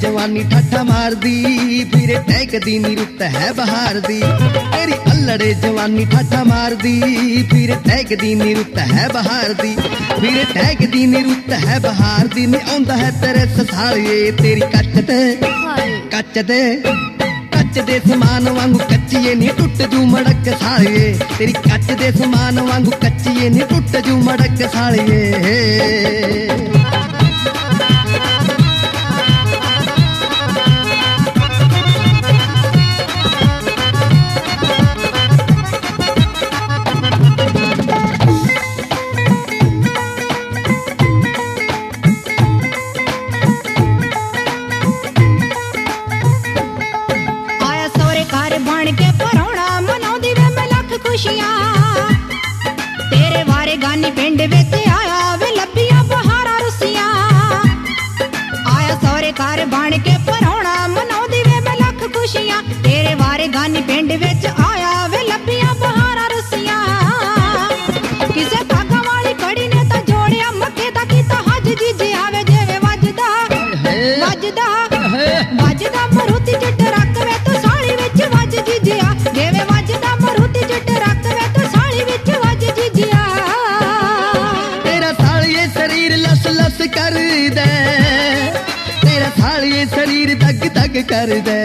जवानी ठाठा मार दी, फिर टैक दी नी रुत है बहार दी। तेरी अल्लड़े जवानी ठाठा मार दी, फिर टैक दी नी रुत है बहार दी। फिर टैक दी नी रुत है बहार दी। नी आउंदा है तेरे ससालिए तेरी कच ते कच दे समान वांगू कच्चिए नी टुट जू मड़क सालिए। तेरी कच दे समान वांगू कच्चिए नी टुट जू मड़क सालिए। तेरे वारे गानी पिंड विच आया वे लब्बियां बहारा रुसियां। आया सौरे घर बन के परौना मनाउंदी वे मैं लख खुशियां। तेरे वारे गानी पिंड विच आया वे लब्बियां बहारा रुसियां। किसे धागा वाली कड़ी ने तां जोड़िया मक्के दा कीता हज जीजे आवे जिवें वजदा वजदा वजदा मरूती जट रख वे तू साली विच वज जीजिया। जिवें वजदा मरूती जट रख वे तू साली विच वज जीजिया। तेरा सालिए शरीर लस लस कर दे, तेरा सालिए शरीर दग दग कर दे।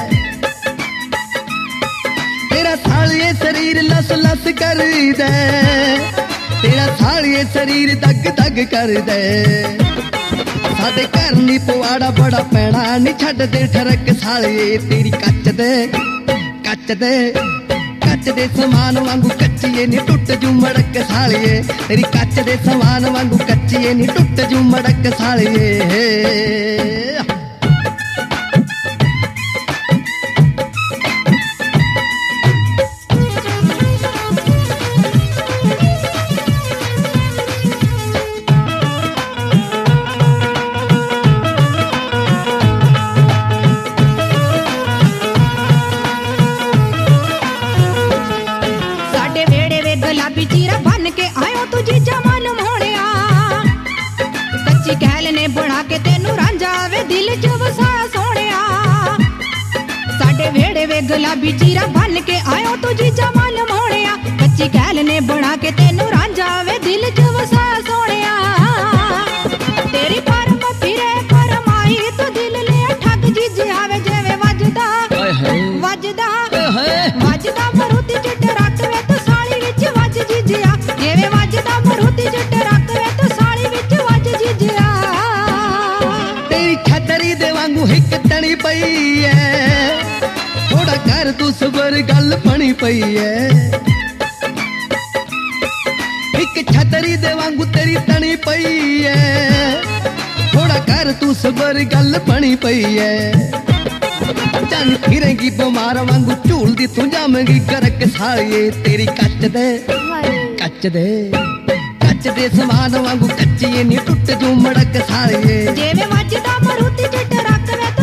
तेरा सालिए शरीर लस लस कर दे, तेरा सालिए शरीर दग दग कर दे। साडे घर नी पवाड़ा बड़ा पैना नी छड्ड दे ठरक सालिए। तेरी कच दे समान वांगू कच्चिए नी टुट जू मड़क सालिए। तेरी कच दे समान वांगू कच्चिए नी टुट जू मड़क सालिए। गुलाबी चीरा बन के आयो तू जीजा मालूम होनिया। कच्ची कहल ने बना के तेनू रांझा वे दिल च वसाया सोनिया। साडे वेड़े वे गुलाबी चीरा बन के आयो तू जीजा मालूम होनिया। कच्ची कहल ने बना के तेनू रांझा वे दिल च वसाया सोनिया। तेरी परम फिरे फरमाई तू दिल ले ठग जीजे आवे जिवें वजदा वजदा वजदा मरूती जट रख वे तू साली विच वज जीजिया। जिवें वजदा मरूती जट रख वे तू साली विच वज जीजिया। तेरी छतरी दे वांगू हिक तणी पई है, थोड़ा कर तू सबर गल बनी पई है। हिक छतरी दे वांगू तेरी तणी पई है, थोड़ा कर तू सबर गल बनी पई है। चल फिरेंगी बमार वांगू झूल दी तू जामेंगी करक सालिए। तेरी कच दे समान वांगू कच्चिए नी टुट जू मड़क सालिए। जिवें वजदा मरूती जट रख वे